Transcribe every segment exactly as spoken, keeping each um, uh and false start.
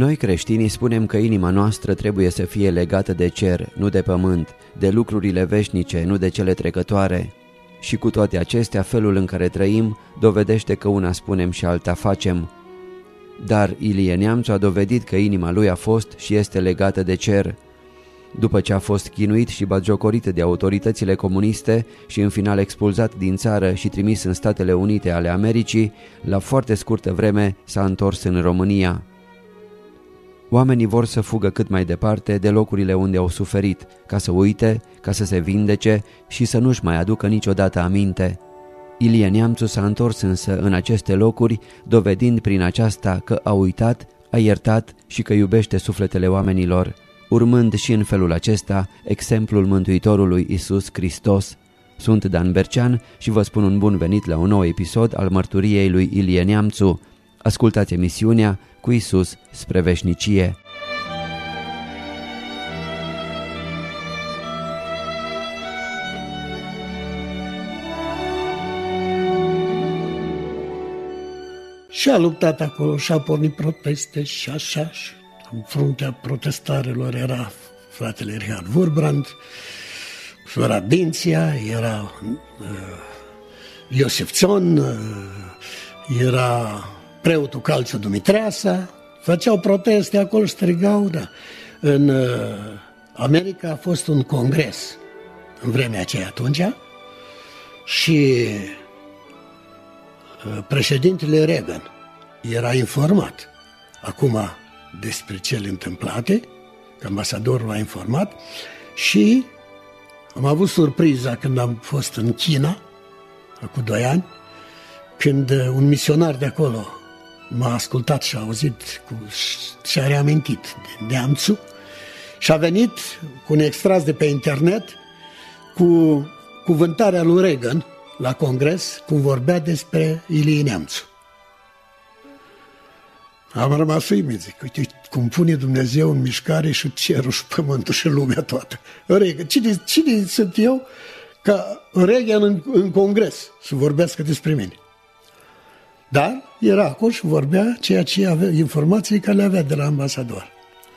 Noi creștinii spunem că inima noastră trebuie să fie legată de cer, nu de pământ, de lucrurile veșnice, nu de cele trecătoare. Și cu toate acestea, felul în care trăim dovedește că una spunem și alta facem. Dar Ilie Neamțu a dovedit că inima lui a fost și este legată de cer. După ce a fost chinuit și batjocorit de autoritățile comuniste și în final expulzat din țară și trimis în Statele Unite ale Americii, la foarte scurtă vreme s-a întors în România. Oamenii vor să fugă cât mai departe de locurile unde au suferit, ca să uite, ca să se vindece și să nu-și mai aducă niciodată aminte. Ilie Neamțu s-a întors însă în aceste locuri, dovedind prin aceasta că a uitat, a iertat și că iubește sufletele oamenilor, urmând și în felul acesta exemplul Mântuitorului Iisus Hristos. Sunt Dan Bercean și vă spun un bun venit la un nou episod al mărturiei lui Ilie Neamțu. Ascultați emisiunea Cu Iisus spre veșnicie. Și a luptat acolo și a pornit proteste și așa. Și în fruntea protestarilor era fratele Richard Wurbrand, Flora Dinția, era uh, Iosif Țon, uh, era preotul Calciu Dumitreasa, făceau proteste acolo, strigau, da. În uh, America a fost un congres în vremea aceea atunci și uh, președintele Reagan era informat acum despre cele întâmplate, că ambasadorul a informat și am avut surpriza când am fost în China, acum doi ani, când un misionar de acolo m-a ascultat și a auzit cu, și a reamintit de Neamțu și a venit cu un extras de pe internet cu cuvântarea lui Reagan la congres, cum vorbea despre Ilie Neamțu. Am rămas uimit, zic, uite cum pune Dumnezeu în mișcare și cerul și pământul și lumea toată. Reagan, cine, cine sunt eu ca Reagan în, în congres să vorbească despre mine? Dar era acolo și vorbea ceea ce avea, informații care le avea de la ambasador.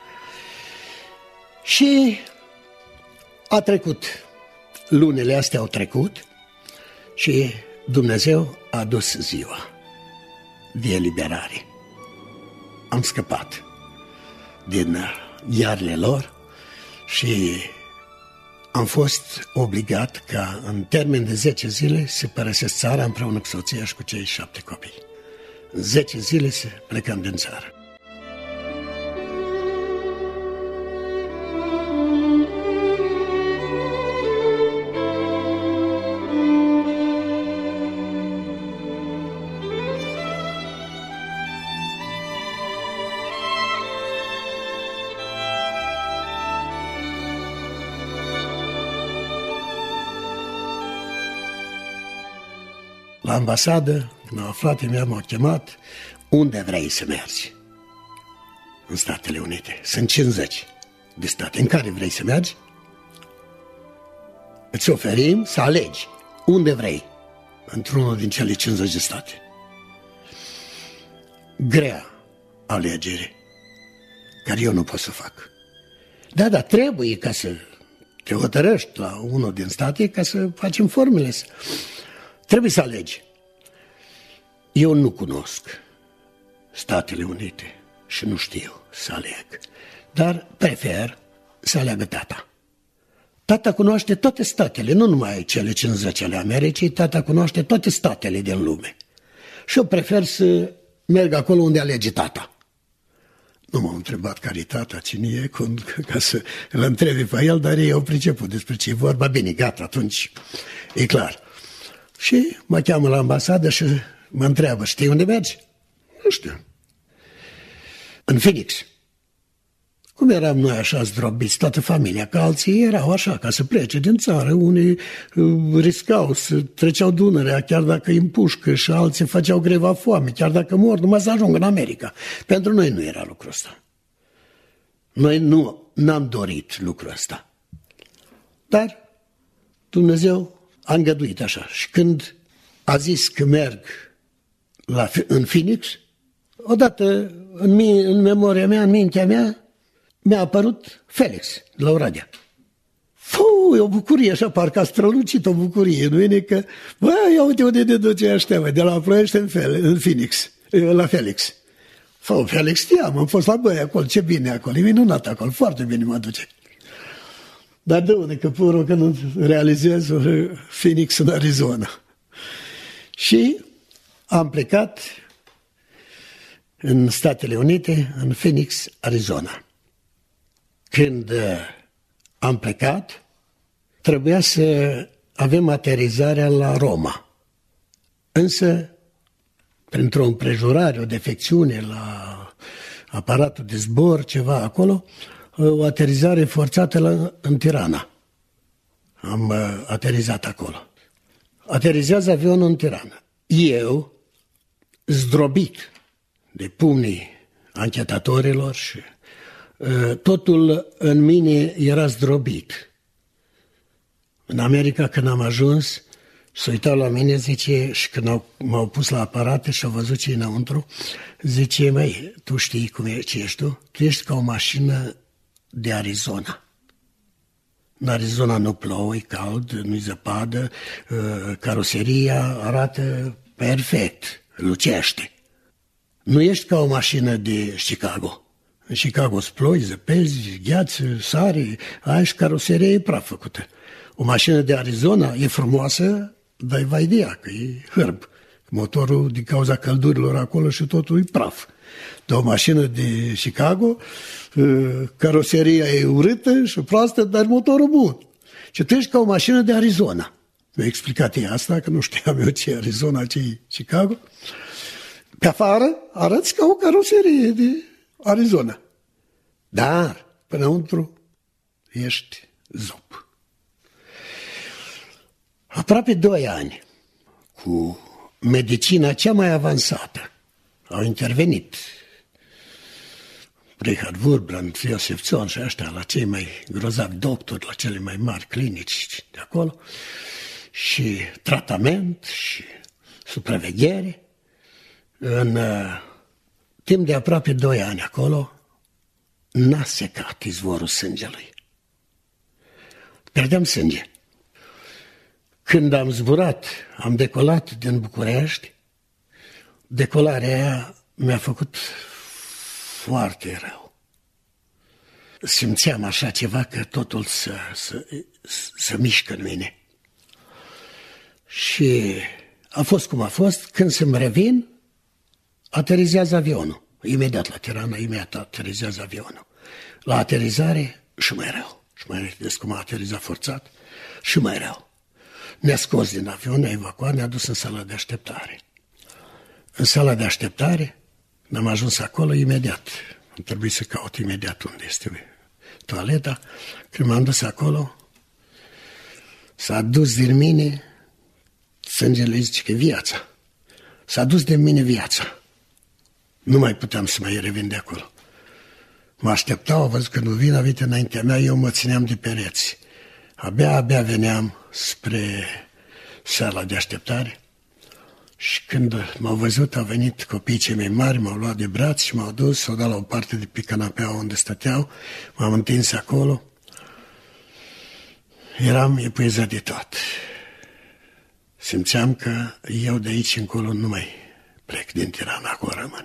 Și a trecut, lunile astea au trecut și Dumnezeu a dus ziua de eliberare. Am scăpat din iarele lor și am fost obligat ca în termen de zece zile să părăsesc țara împreună cu soția și cu cei șapte copii. În zece zile să plecăm din țară. La ambasadă, când au aflat, mea m-au chemat, unde vrei să mergi? În Statele Unite. Sunt cincizeci de state. În care vrei să mergi? Îți oferim să alegi unde vrei, într-unul din cele cincizeci de state. Grea alegere, care eu nu pot să fac. Da, da, trebuie ca să te hotărăști la unul din state ca să facem formele. Trebuie să alegi. Eu nu cunosc Statele Unite și nu știu să aleg, dar prefer să aleagă tata. Tata cunoaște toate statele, nu numai cele cincizeci ale Americii, tata cunoaște toate statele din lume. Și eu prefer să merg acolo unde alege tata. Nu m-au întrebat care-i tata, cine e, ca să îl întrebe pe el, dar ei au priceput despre ce e vorba. Bine, gata, atunci e clar. Și mă cheamă la ambasadă și mă întreabă, știi unde mergi? Nu știu. În Phoenix. Cum eram noi așa zdrobiți, toată familia, că alții erau așa, ca să plece din țară, unii uh, riscau să treceau Dunărea, chiar dacă îi împușcă, și alții făceau greva foame, chiar dacă mor, numai să ajungă în America. Pentru noi nu era lucrul ăsta. Noi nu n-am dorit lucrul ăsta. Dar Dumnezeu a îngăduit așa. Și când a zis că merg la, în Phoenix, odată în, mi- în memoria mea, în mintea mea, mi-a apărut Felix de la Oradea. Fuu, e o bucurie așa, parcă a strălucit o bucurie, nu e că, bă, ia uite unde ne duce ăștia, mă, de la Ploiești în, Fel, în Phoenix, la Felix. Fă, Felix știam, am fost la băi acolo, ce bine acolo, e minunat acolo, foarte bine mă duce. Dar de unde că pură că nu realizez Phoenix în Arizona. Și am plecat în Statele Unite, în Phoenix, Arizona. Când am plecat, trebuia să avem aterizarea la Roma. Însă, printr-o împrejurare, o defecțiune la aparatul de zbor, ceva acolo, o aterizare forțată la, în Tirana. Am uh, aterizat acolo. Aterizează avionul în Tirana. Eu, zdrobit de pumnii anchetatorilor și uh, totul în mine era zdrobit. În America, când am ajuns, s-a uitat la mine, zice, și când au, m-au pus la aparate și au văzut ce înăuntru, zice, măi, tu știi cum e, ce ești tu? Tu ești ca o mașină de Arizona. În Arizona nu plouă, e cald, nu-i zăpadă, caroseria arată perfect, lucește. Nu ești ca o mașină de Chicago. În Chicago îți ploi, zăpezi, gheață, sare, ai și caroseria e praf făcută. O mașină de Arizona e frumoasă, dar e vai de ea, că e hârb. Motorul, din cauza căldurilor acolo și totul e praf. Dar o mașină de Chicago, caroseria e urâtă și proastă, dar motorul bun. Și tu ești ca o mașină de Arizona. Mi-a explicat ei asta, că nu știam eu ce e Arizona, ce e Chicago. Pe afară arăți ca o caroserie de Arizona. Dar, pânăuntru, ești zup. Aproape doi ani, cu medicina cea mai avansată, au intervenit Richard Wurbrand, Iosef Zorn și ăștia, la cei mai grozavi doctori, la cele mai mari clinici de acolo, și tratament și supraveghere. În uh, timp de aproape doi ani acolo, n-a secat izvorul sângelui. Pierdeam sânge. Când am zburat, am decolat din București, decolarea aia mi-a făcut foarte rău. Simțeam așa ceva că totul să, să, să mișcă în mine. Și a fost cum a fost. Când să-mi revin, aterizează avionul. Imediat la Tirana, imediat aterizează avionul. La aterizare și mai rău. Și mai des cum a aterizat forțat și mai rău. Ne-a scos din avion, ne-a evacuat, ne-a dus în sala de așteptare. În sala de așteptare, n-am ajuns acolo imediat. Am trebuit să caut imediat unde este toaleta. Când m-am dus acolo, s-a dus din mine, sângele zice că viața. S-a dus din mine viața. Nu mai puteam să mai revin de acolo. Mă așteptau, au văzut că nu vin, a venit înaintea mea, eu mă țineam de pereți. Abia, abia veneam spre sala de așteptare și când m-au văzut, au venit copiii cei mai mari, m-au luat de braț și m-au dus, s-au dat la o parte de pe canapea unde stăteau, m-am întins acolo, eram epuizat de tot. Simțeam că eu de aici încolo nu mai plec din Tirana, acolo rămân.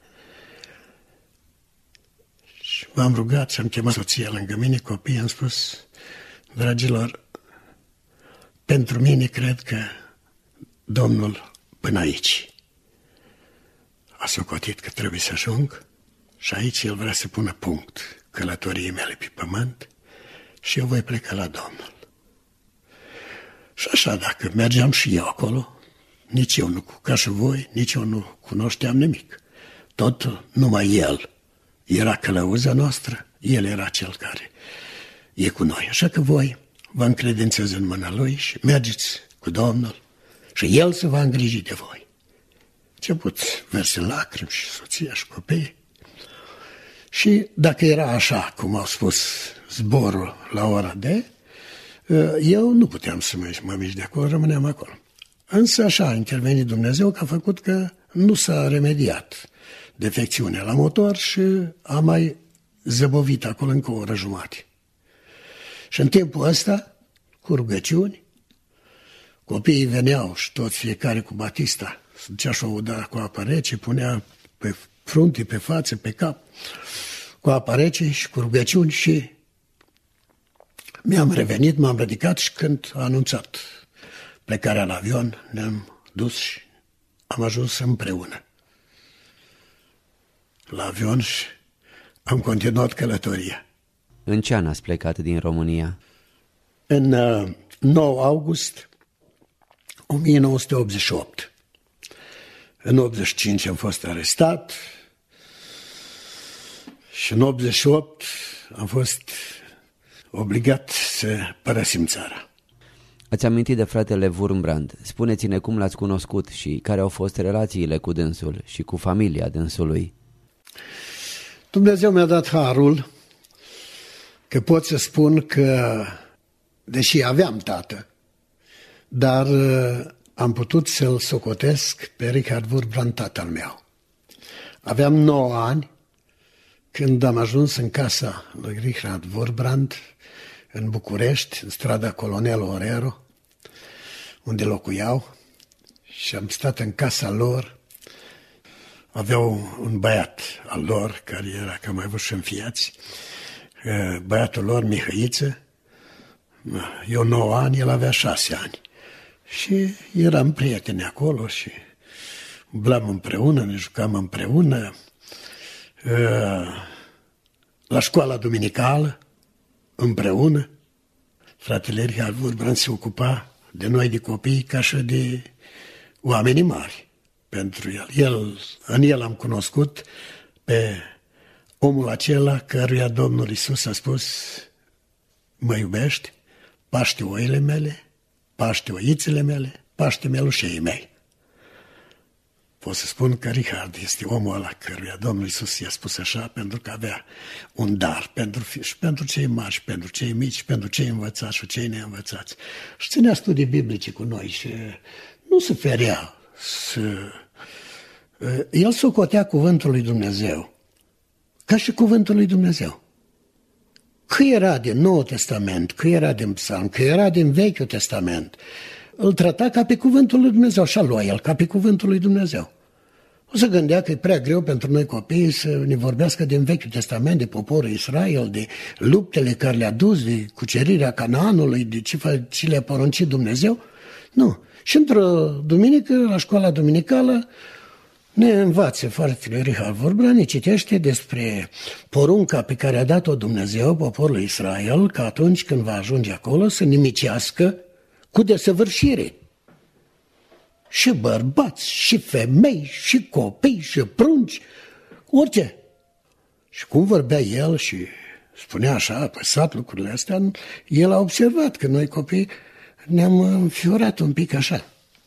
Și m-am rugat și am chemat soția lângă mine, copiii, am spus, dragilor, pentru mine cred că Domnul până aici a socotit că trebuie să ajung și aici El vrea să pună punct călătoriei mele pe pământ și eu voi pleca la Domnul. Și așa, dacă mergeam și eu acolo, nici eu nu, ca și voi, nici eu nu cunoșteam nimic. Tot numai El era călăuza noastră, El era Cel care e cu noi. Așa că voi vă încredințez în mâna Lui și mergeți cu Domnul și El se va îngriji de voi. Început verse lacrimi și soția și copiii. Și dacă era așa, cum au spus, zborul la ora de, eu nu puteam să mă, mă mișc de acolo, rămâneam acolo. Însă așa a intervenit Dumnezeu că a făcut că nu s-a remediat defecțiune la motor și am mai zăbovit acolo încă o oră jumate. Și în timpul ăsta, cu rugăciuni, copiii veneau și toți, fiecare cu batista. Se ducea și o uda cu apă rece, punea pe frunte, pe față, pe cap, cu apă rece și cu rugăciuni și mi-am revenit, m-am ridicat și când a anunțat plecarea la avion, ne-am dus și am ajuns împreună la avion și am continuat călătoria. În ce an ați plecat din România? În uh, nouă august o mie nouă sute optzeci și opt. În optzeci și cinci am fost arestat și în optzeci și opt am fost obligat să părăsim țara. Ați amintit de fratele Wurmbrand. Spuneți-ne cum l-ați cunoscut și care au fost relațiile cu dânsul și cu familia dânsului. Dumnezeu mi-a dat harul că pot să spun că, deși aveam tată, dar am putut să-l socotesc pe Richard Wurmbrand, tatăl meu. Aveam nouă ani când am ajuns în casa lui Richard Wurmbrand, în București, în strada Colonel Orero, unde locuiau, și am stat în casa lor. Aveau un băiat al lor, care era cam mai vârst și înfiați, băiatul lor, Mihăiță, eu nouă ani, el avea șase ani. Și eram prieteni acolo și umblam împreună, ne jucam împreună. La școala duminicală, împreună, fratele Richard Wurmbrand se ocupa de noi, de copii, ca și de oamenii mari pentru el. el. În el am cunoscut pe omul acela căruia Domnul Iisus a spus: mă iubești, paște oile mele, paște oițele mele, paște melușei mei. Pot să spun că Richard este omul ăla căruia Domnul Iisus i-a spus așa, pentru că avea un dar pentru, și pentru cei mari, și pentru cei mici, și pentru cei învățați și cei neînvățați. Și ținea studii biblice cu noi și nu se ferea să... El socotea cuvântul lui Dumnezeu ca și cuvântul lui Dumnezeu. Că era din Noul Testament, că era din Psalm, că era din Vechiul Testament, îl trata ca pe cuvântul lui Dumnezeu, așa lua el, ca pe cuvântul lui Dumnezeu. O să gândea că e prea greu pentru noi copii să ne vorbească din Vechiul Testament, de poporul Israel, de luptele care le-a dus, de cucerirea Canaanului, de ce, ce le-a poruncit Dumnezeu. Nu. Și într-o duminică, la școala duminicală, ne învață fratele Richard Wurmbrand, ne citește despre porunca pe care a dat-o Dumnezeu poporului Israel, că atunci când va ajunge acolo să nimicească cu desăvârșire și bărbați, și femei, și copii, și prunci, orice. Și cum vorbea el și spunea așa, apăsat lucrurile astea, el a observat că noi copii ne-am înfiorat un pic așa.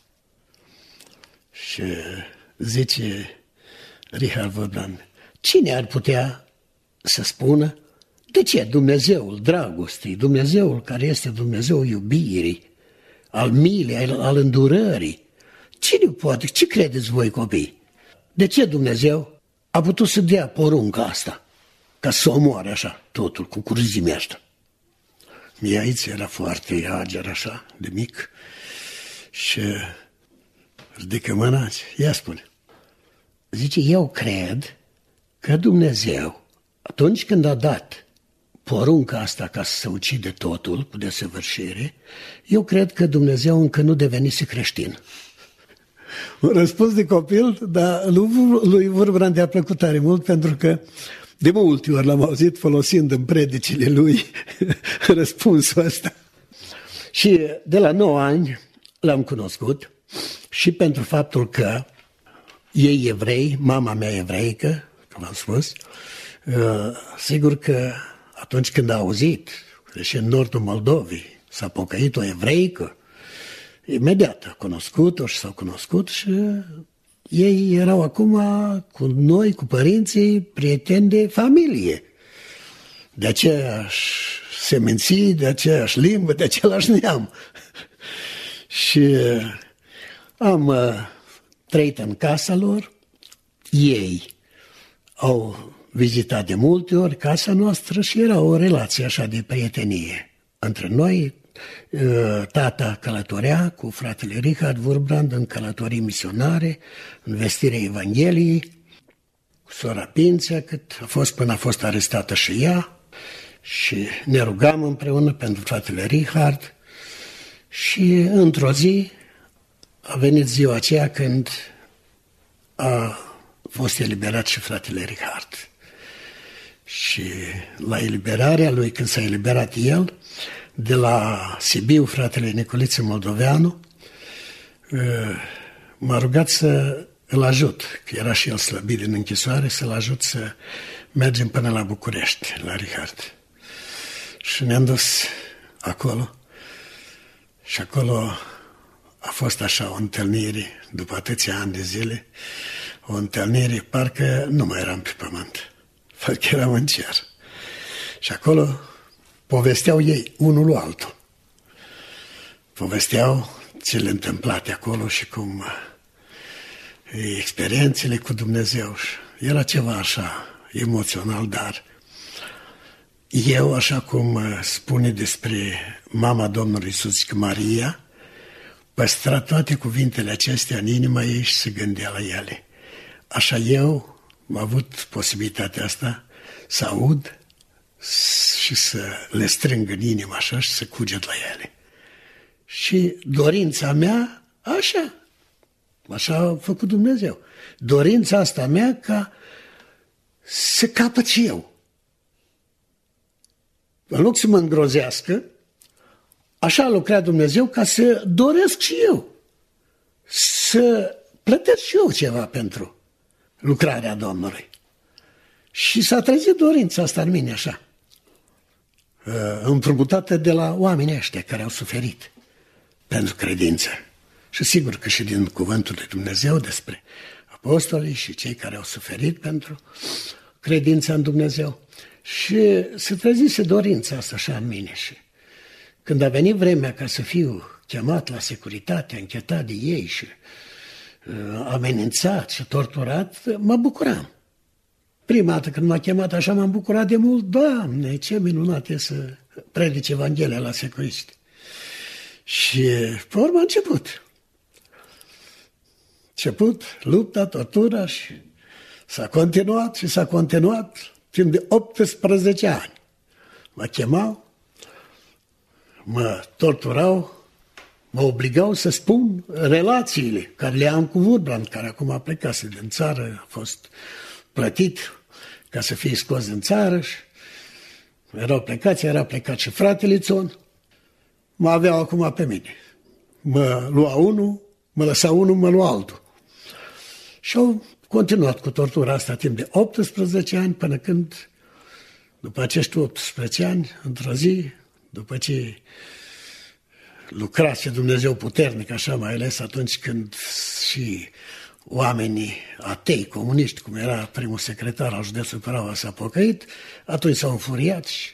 Și zice Richard Wurmbrand: cine ar putea să spună de ce Dumnezeul dragostei, Dumnezeul care este Dumnezeul iubirii, al milei, al, al îndurării, cine poate, ce credeți voi copii? De ce Dumnezeu a putut să dea porunca asta, ca să omoare așa totul cu curzimea asta? Mihăiț era foarte ager așa, de mic, și ridică mâna, ia spune. Zice, eu cred că Dumnezeu, atunci când a dat porunca asta ca să se ucide totul cu desăvârșire, eu cred că Dumnezeu încă nu devenise creștin. Un răspuns de copil, dar lui Wurmbrand i-a plăcut tare mult, pentru că de multe ori l-am auzit folosind în predicile lui răspunsul ăsta. Și de la nouă ani l-am cunoscut și pentru faptul că ei evrei, mama mea evreică, cum am spus, sigur că atunci când a auzit că și în nordul Moldovei s-a pocăit o evreică, imediat a cunoscut-o și s-au cunoscut și ei erau acum cu noi, cu părinții, prieteni de familie, de aceeași seminții, de aceeași limbă, de același neam. Și am trăit în casa lor, ei au vizitat de multe ori casa noastră și era o relație așa de prietenie între noi. Tata călătorea cu fratele Richard Wurbrand în călătorii misionare, în vestirea Evangheliei, cu sora Pințea, cât a fost până a fost arestată și ea, și ne rugam împreună pentru fratele Richard. Și într-o zi a venit ziua aceea când a fost eliberat și fratele Richard. Și la eliberarea lui, când s-a eliberat el, de la Sibiu, fratele Nicoliță Moldoveanu, m-a rugat să îl ajut, că era și el slăbit din închisoare, să-l ajut să mergem până la București, la Richard. Și ne-am dus acolo și acolo a fost așa o întâlnire, după atâția ani de zile, o întâlnire, parcă nu mai eram pe pământ, parcă eram în cer. Și acolo povesteau ei, unul lui altul. Povesteau cele întâmplate acolo și cum experiențele cu Dumnezeu. Era ceva așa emoțional, dar eu, așa cum spune despre mama Domnului Iisus, că Maria păstra toate cuvintele acestea în inima ei și se gândea la ele. Așa eu am avut posibilitatea asta să aud și să le strâng în inimă așa și să cuget la ele. Și dorința mea, așa, așa a făcut Dumnezeu. Dorința asta mea ca să capăt și eu. În loc să mă îngrozească, așa a lucrat Dumnezeu ca să doresc și eu. Să plătesc și eu ceva pentru lucrarea Domnului. Și s-a trezit dorința asta în mine așa, împrumutată de la oamenii ăștia care au suferit pentru credință. Și sigur că și din cuvântul lui Dumnezeu despre apostolii și cei care au suferit pentru credința în Dumnezeu. Și se trezise dorința asta așa în mine. Și când a venit vremea ca să fiu chemat la securitate, închetat de ei și uh, amenințat și torturat, mă bucuram. Prima dată când m-a chemat așa m-am bucurat de mult. Doamne, ce minunat e să predici Evanghelia la securiști. Și pe urmă a început. Început lupta, tortura și s-a continuat și s-a continuat timp de optsprezece ani. Mă chemau, mă torturau, mă obligau să spun relațiile care le am cu Wurbrand, care acum a plecat din țară, a fost plătit ca să fie scos din țară și erau plecați, era plecat și fratele Țon. Mă aveau acum pe mine. Mă lua unul, mă lăsa unul, mă lua altul. Și au continuat cu tortura asta timp de optsprezece ani, până când, după acești optsprezece ani, într-o zi, după ce lucrase Dumnezeu puternic, așa mai ales atunci când și oamenii atei, comuniști, cum era primul secretar al județului Prahova, s-a pocăit, atunci s-au înfuriat și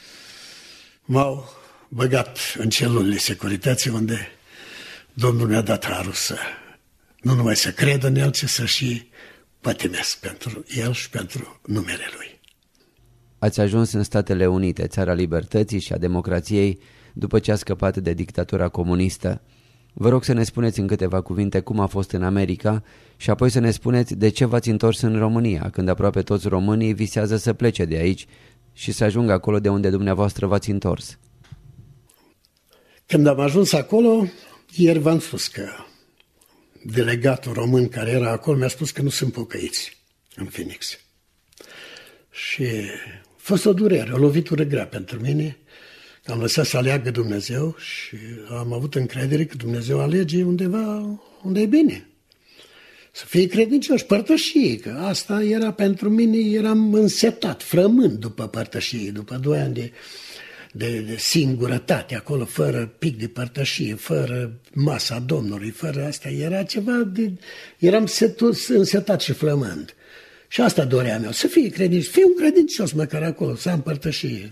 m-au băgat în celulele securității, unde Domnul mi-a dat harul să nu numai să cred în el, ci să și pătimesc pentru el și pentru numele lui. Ați ajuns în Statele Unite, țara libertății și a democrației, după ce a scăpat de dictatura comunistă. Vă rog să ne spuneți în câteva cuvinte cum a fost în America și apoi să ne spuneți de ce v-ați întors în România, când aproape toți românii visează să plece de aici și să ajungă acolo de unde dumneavoastră v-ați întors. Când am ajuns acolo, ieri v-am spus că delegatul român care era acolo mi-a spus că nu sunt pocăiți în Phoenix. Și a fost o durere, o lovitură grea pentru mine. Am lăsat să aleagă Dumnezeu și am avut încredere că Dumnezeu alege undeva unde e bine. Să fie credincioși, părtășie, că asta era pentru mine, eram însetat, frământ după părtășie, după doi ani de, de, de singurătate acolo, fără pic de părtășie, fără masa Domnului, fără asta, era ceva de... eram setus, însetat și flământ. Și asta doream eu, să fie credincios, fie un credincios măcar acolo, să am părtășie.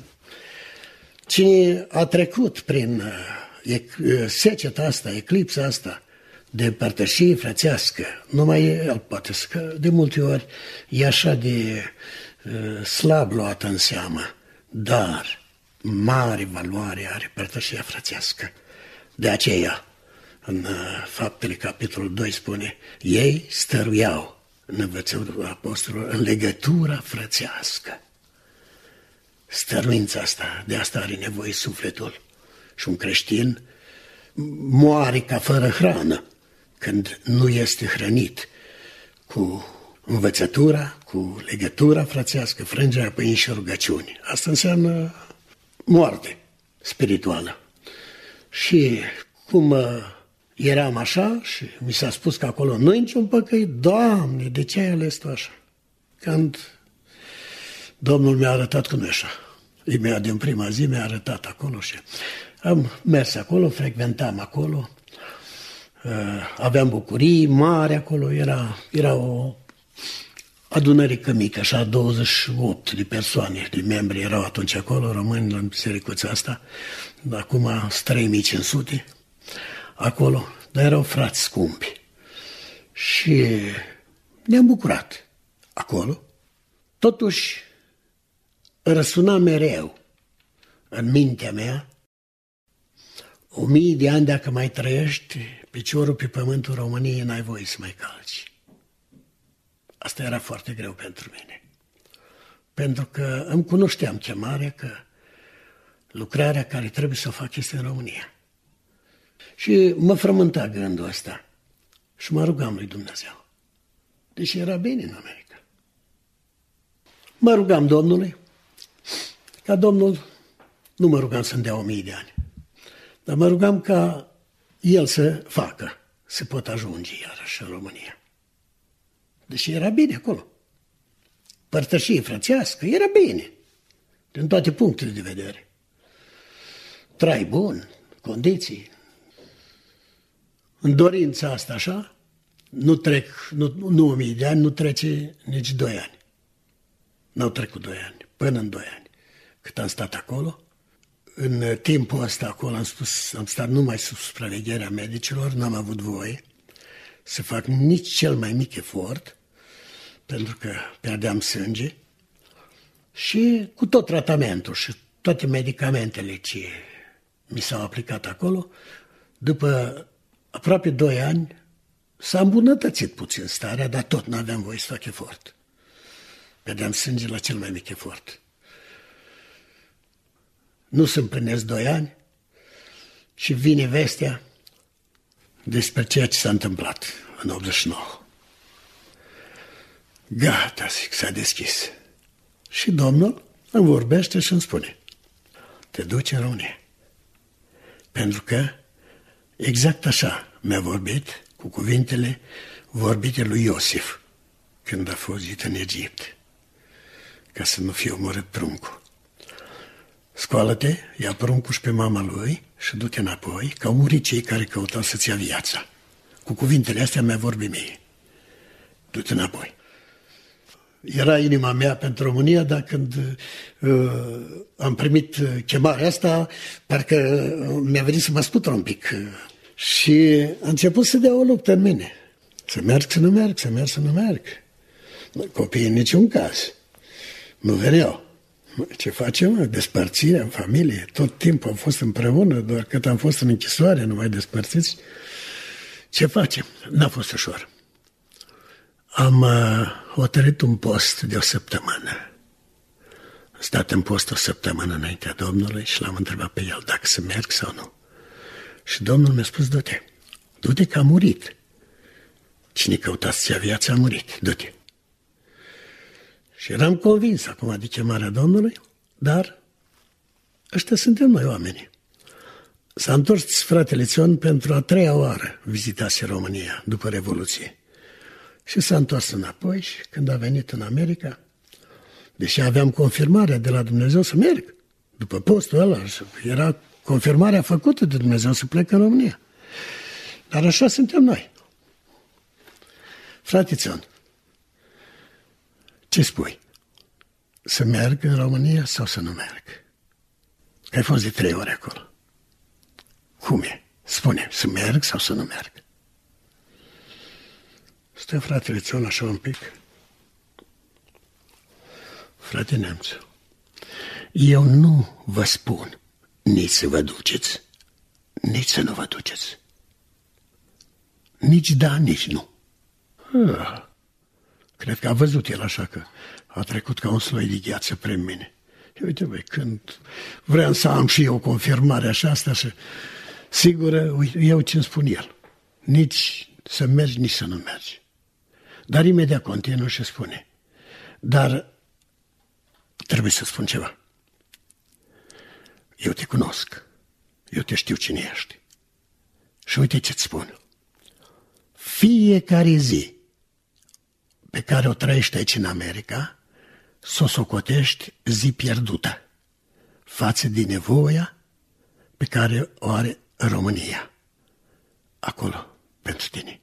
Cine a trecut prin uh, seceta asta, eclipsa asta, de părtășie frățească, numai el poate să, de multe ori e așa de uh, slab luată în seamă, dar mare valoare are părtășia frățească. De aceea, în uh, Faptele, capitolul doi spune, ei stăruiau în învățătura apostolilor în legătura frățească. Stăruința asta, de asta are nevoie sufletul. Și un creștin moare ca fără hrană când nu este hrănit cu învățătura, cu legătura frățească, frângerea pâinii și rugăciuni. Asta înseamnă moarte spirituală. Și cum eram așa și mi s-a spus că acolo nu-i niciun păcăit, Doamne, de ce ai ales Tu așa? Când Domnul mi-a arătat că nu e așa. Imediat din prima zi mi-a arătat acolo și am mers acolo, frecventam acolo, aveam bucurii mari acolo, era, era o adunărică mică, așa, douăzeci și opt de persoane, de membri erau atunci acolo, români, în bisericuța asta, acum sunt trei mii cinci sute acolo, dar erau frați scumpi. Și ne-am bucurat acolo. Totuși, răsuna mereu în mintea mea, o mie de ani dacă mai trăiești, piciorul pe pământul României n-ai voie să mai calci. Asta era foarte greu pentru mine. Pentru că îmi cunoșteam chemarea că lucrarea care trebuie să o fac este în România. Și mă frământa gândul ăsta și mă rugam lui Dumnezeu. Deși era bine în America. Mă rugam Domnului, ca Domnul, nu mă rugam să-mi dea o mie de ani, dar mă rugam ca El să facă, să pot ajunge iarăși în România. Deși era bine acolo. Părtășie frățească, era bine, din toate punctele de vedere. Trai bun, condiții. În dorința asta, așa, nu trec, nu, nu o mie de ani, nu trece nici doi ani. N-au trecut doi ani, până în doi ani. Cât am stat acolo, în timpul ăsta acolo am, spus, am stat numai sub supravegherea medicilor, n-am avut voie să fac nici cel mai mic efort, pentru că pierdeam sânge, și cu tot tratamentul și toate medicamentele ce mi s-au aplicat acolo, după aproape doi ani s-a îmbunătățit puțin starea, dar tot n-aveam voie să fac efort. Pierdeam sânge la cel mai mic efort. Nu se împlinesc doi ani și vine vestea despre ceea ce s-a întâmplat în optzeci și nouă. Gata, zic, s-a deschis. Și Domnul îmi vorbește și îmi spune, te duci în România. Pentru că exact așa mi-a vorbit cu cuvintele vorbite lui Iosif când a fost în Egipt, ca să nu fie omorât pruncul. Scoală-te, ia pruncul și pe mama lui și du-te înapoi, că au murit cei care căutau să-ți ia viața. Cu cuvintele astea mi-a vorbit mie. Du-te înapoi. Era inima mea pentru România, dar când uh, am primit chemarea asta, parcă mi-a venit să mă sputră un pic. Și a început să dea o luptă în mine. Să merg, să nu merg, să merg, să nu merg. Copiii în niciun caz. Nu veneau. Ce facem? Despărțire în familie. Tot timpul am fost împreună, doar cât am fost în închisoare, nu mai despărțiți. Ce facem? N-a fost ușor. Am uh, hotărât un post de o săptămână. Am stat în post o săptămână înaintea Domnului și l-am întrebat pe el dacă să merg sau nu. Și Domnul mi-a spus, du-te, du-te că a murit. Cine căuta să-ți ia viața a murit, du-te. Și eram convins acum de chemarea Domnului, dar ăștia suntem noi oamenii. S-a întors fratele Țion pentru a treia oară vizitase România după Revoluție. Și s-a întors înapoi și când a venit în America, deși aveam confirmarea de la Dumnezeu să merg, după postul ăla, era confirmarea făcută de Dumnezeu să plec în România. Dar așa suntem noi. Frate Țion, ce spui? Să merg în România sau să nu merg? Că ai fost de trei ori acolo. Cum e? Spune, să merg sau să nu merg? Stă fratele Țion așa un pic. Frate Neamțu, eu nu vă spun nici să vă duceți, nici să nu vă duceți. Nici da, nici nu. Ah, cred că a văzut el așa că a trecut ca un sloi de gheață pre mine. Și uite, băi, când vreau să am și eu confirmare așa asta, să, sigură, uite, eu ce-mi spun el. Nici să mergi, nici să nu mergi. Dar imediat continuă și spune. Dar trebuie să spun ceva. Eu te cunosc. Eu te știu cine ești. Și uite ce-ți spun. Fiecare zi pe care o trăiești aici în America, s-o socotești zi pierdută față de nevoia pe care o are România. Acolo, pentru tine.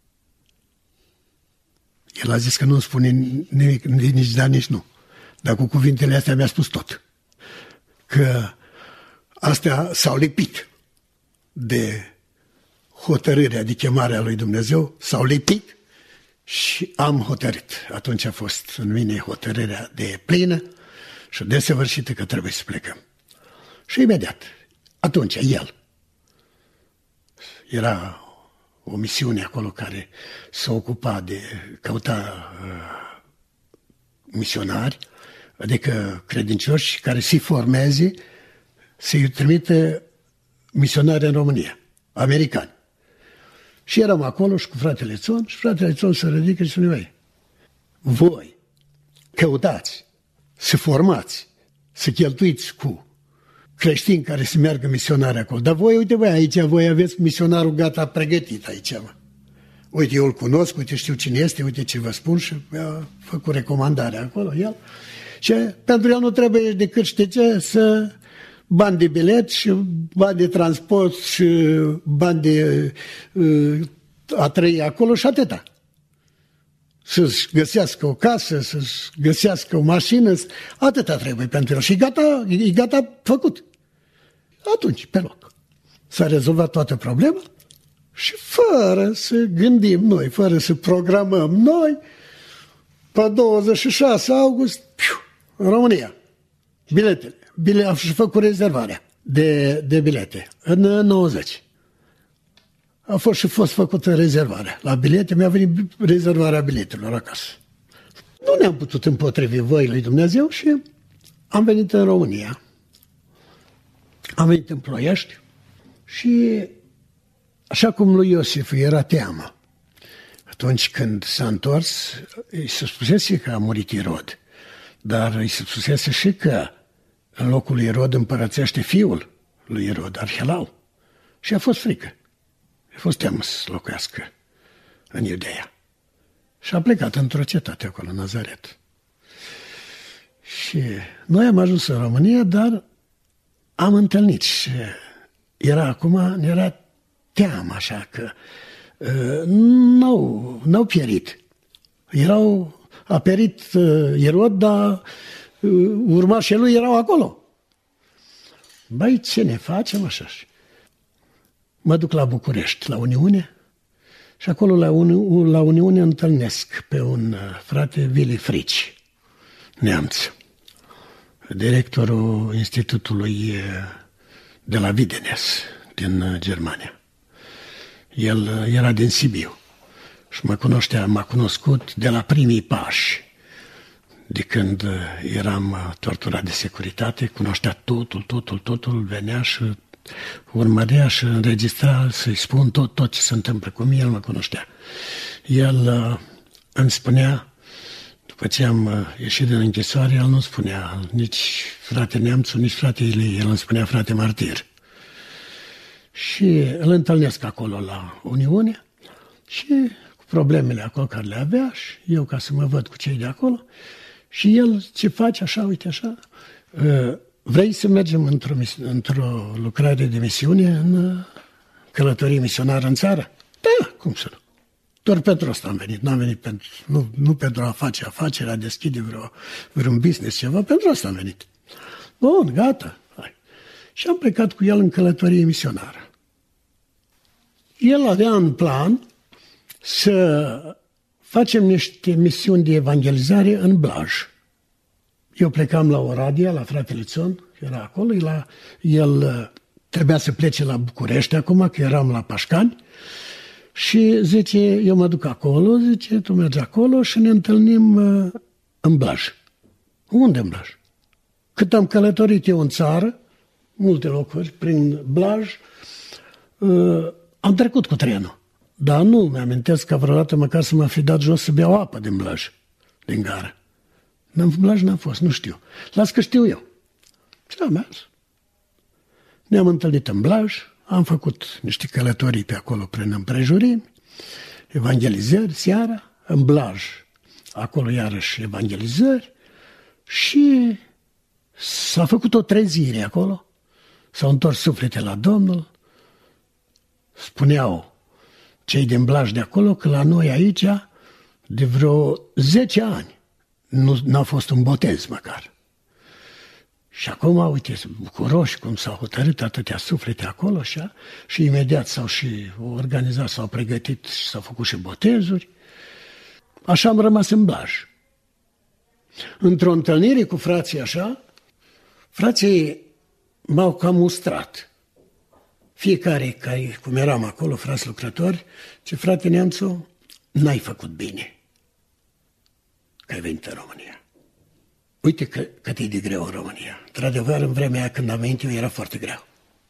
El a zis că nu spune nimic, nici da, nici nu. Dar cu cuvintele astea mi-a spus tot. Că astea s-au lipit de hotărârea, de chemarea lui Dumnezeu, s-au lipit și am hotărât. Atunci a fost în mine hotărârea de plină și desăvârșită că trebuie să plecăm. Și imediat, atunci, el, era o misiune acolo care s-a ocupat de căuta uh, misionari, adică credincioși care să-i formeze, să-i trimite misionari în România, americani. Și eram acolo și cu fratele Țion și fratele Țion se ridică și spune, băi, voi căutați, să formați, să cheltuiți cu creștini care să meargă misionari acolo. Dar voi, uite, băi, aici voi aveți misionarul gata pregătit aici, mă. Uite, eu îl cunosc, uite, știu cine este, uite ce vă spun și mi-a făcut recomandarea acolo, el. Și pentru el nu trebuie decât, știi ce, să bani de bilet și bani de transport și bani de uh, a trăi acolo și atâta. Să-și găsească o casă, să-și găsească o mașină, atâta trebuie pentru el. Și gata, e gata făcut. Atunci, pe loc. S-a rezolvat toată problema și fără să gândim noi, fără să programăm noi, pe douăzeci și șase august, piu, în România, biletele. Bile, am și făcut rezervarea de, de bilete în nouăzeci. A fost și fost făcută rezervarea. La bilete mi-a venit rezervarea biletelor acasă. Nu ne-am putut împotrivi voii lui Dumnezeu și am venit în România. Am venit în Ploiești și așa cum lui Iosif era teamă. Atunci când s-a întors, îi se spusese că a murit Irod, dar îi se spusese și că în locul lui Irod împărățește fiul lui Irod, Arhelau. Și a fost frică. A fost teamă să locuiască în Iudeea. Și a plecat într-o cetate acolo, în Nazaret. Și noi am ajuns în România, dar am întâlnit și era acum, ne era teamă așa că uh, n-au, n-au pierit. Erau, a pierit uh, Irod, dar uh, urmașii lui erau acolo. Băi, ce ne facem așa? Mă duc la București, la Uniune, și acolo la, Uni- la Uniune întâlnesc pe un frate, Vili Frici, neamț, directorul Institutului de la Widenes, din Germania. El era din Sibiu și mă cunoștea, m-a cunoscut de la primii pași, de când eram torturat de securitate, cunoștea totul, totul, totul, venea și urmărea și înregistra, să-i spun tot, tot ce se întâmplă cu mine, el mă cunoștea. El uh, îmi spunea, după ce am uh, ieșit din închisoare, el nu spunea nici frate Neamțu, nici frate Ilie, el îmi spunea frate martir. Și îl întâlnesc acolo la Uniune și cu problemele acolo care le avea și eu ca să mă văd cu cei de acolo și el ce face așa, uite așa, uh, vrei să mergem într-o, într-o lucrare de misiune în călătorie misionară în țară? Da, cum să nu? Doar pentru asta am venit, n-am venit pentru, nu, nu pentru a face afaceri, a deschide vreo, vreun business, ceva, pentru asta am venit. Bun, gata, hai. Și am plecat cu el în călătorie misionară. El avea în plan să facem niște misiuni de evangelizare în Blaj. Eu plecam la Oradea, la fratele Țon, era acolo, el, el trebuia să plece la București acum, că eram la Pașcani, și zice, eu mă duc acolo, zice, tu mergi acolo și ne întâlnim în Blaj. Unde în Blaj? Cât am călătorit eu în țară, multe locuri, prin Blaj, am trecut cu trenul. Dar nu mi-amintesc că vreodată măcar să mă fi dat jos să beau apă din Blaj, din gară. În Blaj n-am fost, nu știu. Las că știu eu. Și am mers. Ne-am întâlnit în Blaj, am făcut niște călătorii pe acolo prin împrejurimi, evangelizări seara, în Blaj, acolo iarăși evangelizări și s-a făcut o trezire acolo, s-au întors suflete la Domnul, spuneau cei din Blaj de acolo că la noi aici, de vreo zece ani, nu n-a fost un botez măcar. Și acum, uite, bucuroși cum s-au hotărât atâtea suflete acolo așa, și imediat s-au și organizat, s-au pregătit și s-au făcut și botezuri. Așa am rămas în Blaj. Într-o întâlnire cu frații așa, frații m-au cam mustrat. Fiecare, care, cum eram acolo, frați lucrători, ce frate Neamțu, n-ai făcut bine că ai venit în România. Uite că, cât e de greu în România. Într-adevăr, în vremea aia când am venit eu, era foarte greu.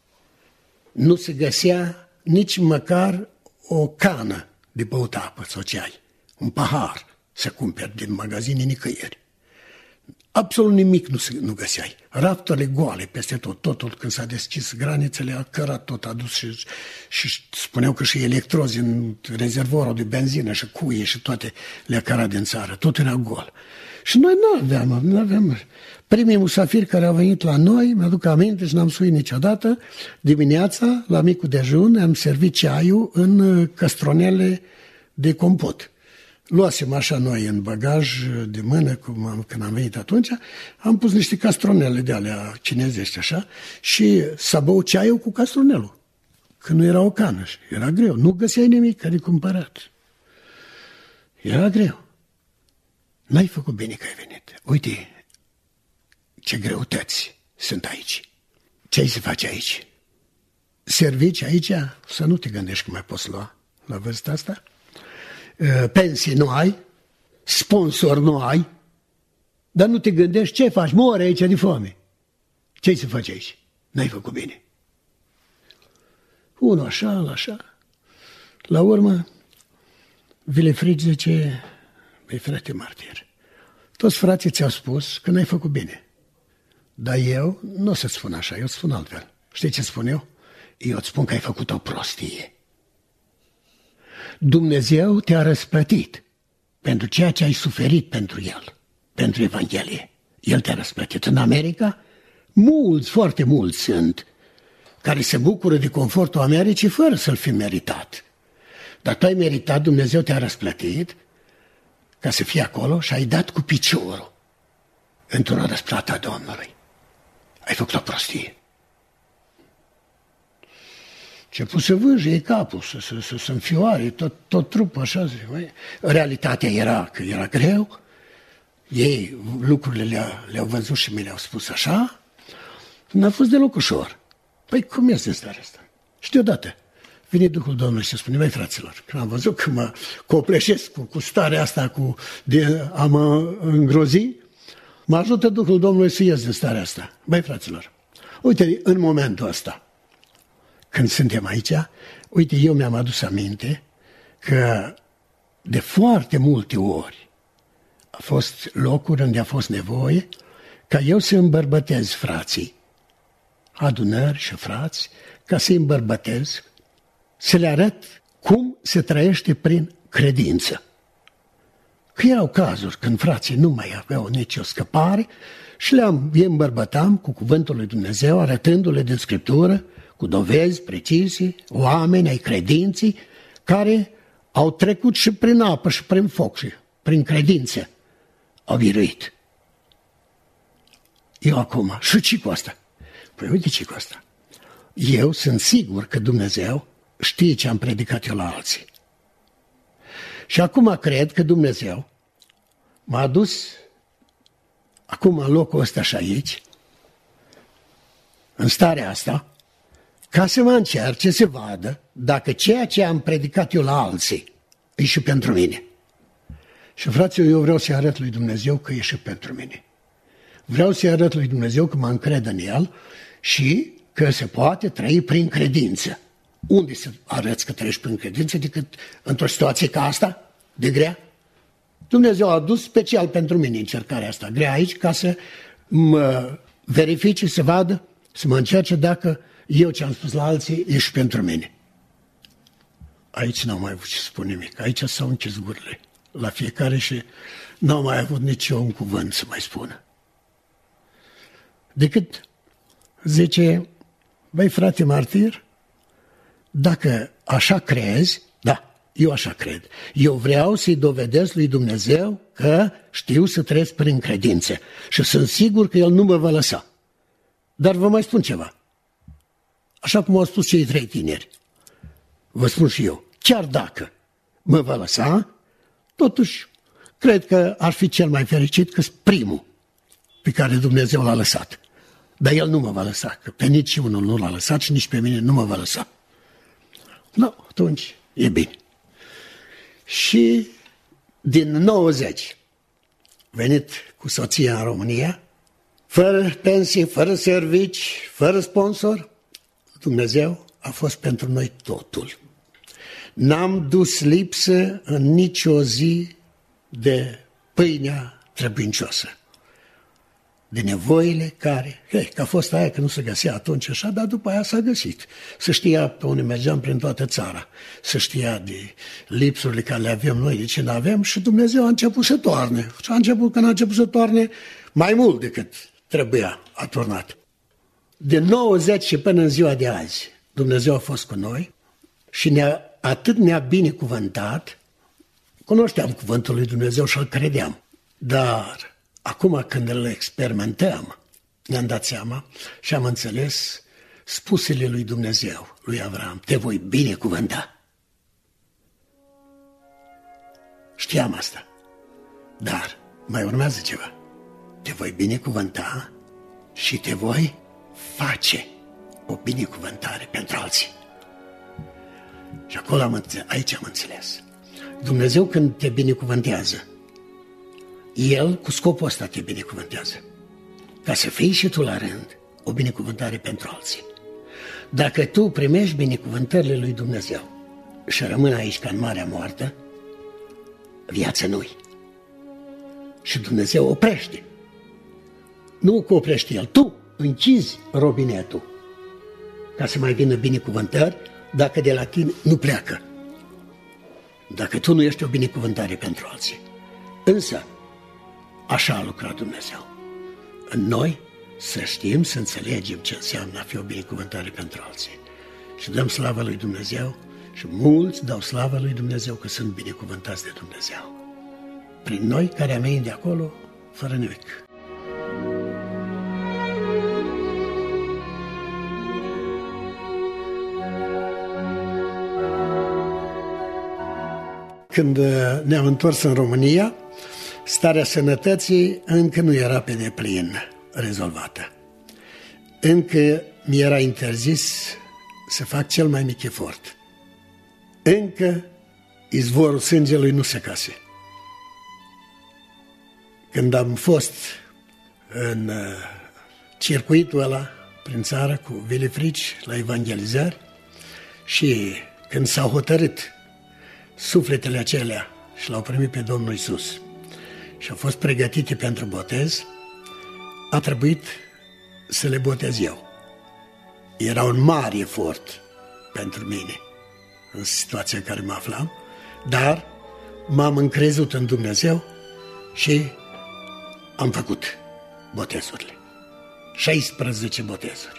Nu se găsea nici măcar o cană de băut apă sau ceai, un pahar să cumperi din magazine nicăieri. Absolut nimic nu, se, nu găseai. Rafturile goale peste tot. Totul, când s-a deschis granițele, a cărat tot, a dus și, și spuneau că și electrozi în rezervorul de benzină și cuie și toate le-a cărat din țară. Tot era gol. Și noi nu aveam, nu aveam. Primii musafiri care au venit la noi, mi-aduc aminte și n-am suit niciodată, dimineața, la micul dejun, am servit ceaiul în castronele de compot. Luasem așa noi în bagaj de mână, cum am, când am venit atunci, am pus niște castronele de alea chinezești așa și s-a băut ceaiul cu castronelul. Că nu era o cană și era greu. Nu găseai nimic de cumpărat. Era greu. N-ai făcut bine că ai venit. Uite ce greutăți sunt aici. Ce ai să faci aici? Servici aici? Să nu te gândești că mai poți lua la vârsta asta. Pensii nu ai, sponsor nu ai, dar nu te gândești ce faci, mori aici de foame. Ce-ai să faci aici? N-ai făcut bine. Unul așa, așa. La urmă, Vilefrici zice, băi frate martir, toți frații ți-au spus că n-ai făcut bine. Dar eu nu o să-ți spun așa, eu îți spun altfel. Știi ce spun eu? Eu îți spun că ai făcut o prostie. Dumnezeu te-a răsplătit pentru ceea ce ai suferit pentru El, pentru Evanghelie. El te-a răsplătit. În America, mulți, foarte mulți sunt care se bucură de confortul Americii fără să-l fi meritat. Dar tu ai meritat, Dumnezeu te-a răsplătit ca să fii acolo și ai dat cu piciorul într-o răsplată a Domnului. Ai făcut o prostie. Început să vâjie capul, să, să, să, să înfioare tot, tot trupul așa. Zic, măi. Realitatea era că era greu, ei lucrurile le-au, le-au văzut și mi le-au spus așa, n-a fost deloc ușor. Păi cum este starea asta? Și deodată vine Duhul Domnului și spune, măi fraților, când am văzut că mă copleșesc cu, cu starea asta cu, de a mă îngrozi, mă ajută Duhul Domnului să ies din starea asta. Măi fraților, uite, în momentul ăsta, când suntem aici, uite, eu mi-am adus aminte că de foarte multe ori a fost locuri unde a fost nevoie ca eu să îmbărbătez frații, adunări și frați, ca să îi îmbărbătez, să le arăt cum se trăiește prin credință. Că erau cazuri când frații nu mai aveau nicio scăpare și le-am, îi îmbărbătam cu cuvântul lui Dumnezeu, arătându-le din Scriptură, cu dovezi precise, oameni ai credinții care au trecut și prin apă și prin foc și prin credință au biruit. Eu acum, și ce cu asta? Păi uite ce cu asta. Eu sunt sigur că Dumnezeu știe ce am predicat eu la alții. Și acum cred că Dumnezeu m-a adus acum în locul ăsta și aici, în starea asta, ca să mă încerce să vadă dacă ceea ce am predicat eu la alții e și pentru mine. Și fraților, eu vreau să-i arăt lui Dumnezeu că e și pentru mine. Vreau să-i arăt lui Dumnezeu că mă încred în El și că se poate trăi prin credință. Unde să arăți că trăiești prin credință decât într-o situație ca asta, de grea? Dumnezeu a adus special pentru mine încercarea asta grea aici ca să mă verifice, să vadă, să mă încerce dacă eu ce am spus la alții e și pentru mine. Aici n-am mai avut ce spune nimic. Aici s-au închis gurile la fiecare și n-au mai avut nici eu un cuvânt să mai spună. Decât zice, băi frate martir, dacă așa crezi, da, eu așa cred, eu vreau să-i dovedesc lui Dumnezeu că știu să trăiesc prin credință și sunt sigur că El nu mă va lăsa. Dar vă mai spun ceva. Așa cum au spus cei trei tineri, vă spun și eu, chiar dacă mă va lăsa, totuși cred că ar fi cel mai fericit că primul pe care Dumnezeu l-a lăsat. Dar El nu mă va lăsa, că pe nici unul nu l-a lăsat și nici pe mine nu mă va lăsa. Nu, atunci e bine. Și din nouăzeci, venit cu soția în România, fără pensie, fără servici, fără sponsor, Dumnezeu a fost pentru noi totul. N-am dus lipsă în nicio zi de pâinea trebuincioasă, de nevoile care, hei, că a fost aia că nu se găsea atunci așa, dar după aia s-a găsit. Să știa pe unde mergeam prin toată țara, să știa de lipsurile care le avem noi, de ce nu avem și Dumnezeu a început să toarne. Și a început, când a început să toarne, mai mult decât trebuia, a turnat. De nouăzeci și până în ziua de azi, Dumnezeu a fost cu noi și ne-a, atât ne-a binecuvântat, cunoșteam cuvântul lui Dumnezeu și îl credeam, dar acum când îl experimentăm, ne-am dat seama și am înțeles spusele lui Dumnezeu, lui Avram, te voi binecuvânta. Știam asta, dar mai urmează ceva. Te voi binecuvânta și te voi face o binecuvântare pentru alții. Și acolo am înțeles, aici am înțeles. Dumnezeu când te binecuvântează, El cu scopul ăsta te binecuvântează. Ca să fii și tu la rând o binecuvântare pentru alții. Dacă tu primești binecuvântările lui Dumnezeu și rămâni aici ca în marea moartă, viața nu-i. Și Dumnezeu oprește. Nu că oprește El, tu închizi robinetul ca să mai vină binecuvântări dacă de la tine nu pleacă. Dacă tu nu ești o binecuvântare pentru alții. Însă, așa a lucrat Dumnezeu. În noi să știm, să înțelegem ce înseamnă a fi o binecuvântare pentru alții. Și dăm slavă lui Dumnezeu și mulți dau slavă lui Dumnezeu că sunt binecuvântați de Dumnezeu. Prin noi care am venit de acolo, fără nimic. Când ne-am întors în România, starea sănătății încă nu era pe deplin rezolvată. Încă mi era interzis să fac cel mai mic efort. Încă izvorul sângelui nu se case. Când am fost în circuitul ăla prin țară cu Vili Frici la evangelizări și când s-au hotărât sufletele acelea și l-au primit pe Domnul Iisus și au fost pregătite pentru botez, a trebuit să le botez eu. Era un mare efort pentru mine în situația în care mă aflam, dar m-am încrezut în Dumnezeu și am făcut botezurile. șaisprezece botezuri.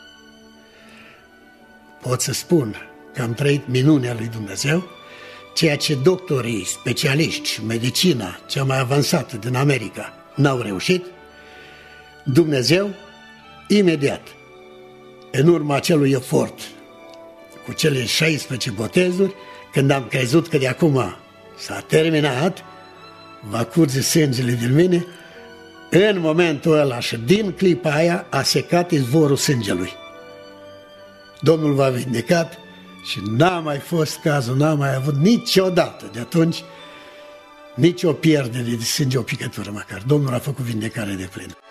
Pot să spun că am trăit minunea lui Dumnezeu, ceea ce doctorii, specialiști, medicina cea mai avansată din America n-au reușit. Dumnezeu, imediat, în urma acelui efort, cu cele șaisprezece botezuri, când am crezut că de acum s-a terminat, va curge sângele din mine. În momentul ăla și din clipa aia a secat izvorul sângelui. Domnul v-a vindecat și n-a mai fost cazul, n-a mai avut niciodată de atunci nici o pierdere de sânge, o picătură măcar. Domnul a făcut vindecare de plină.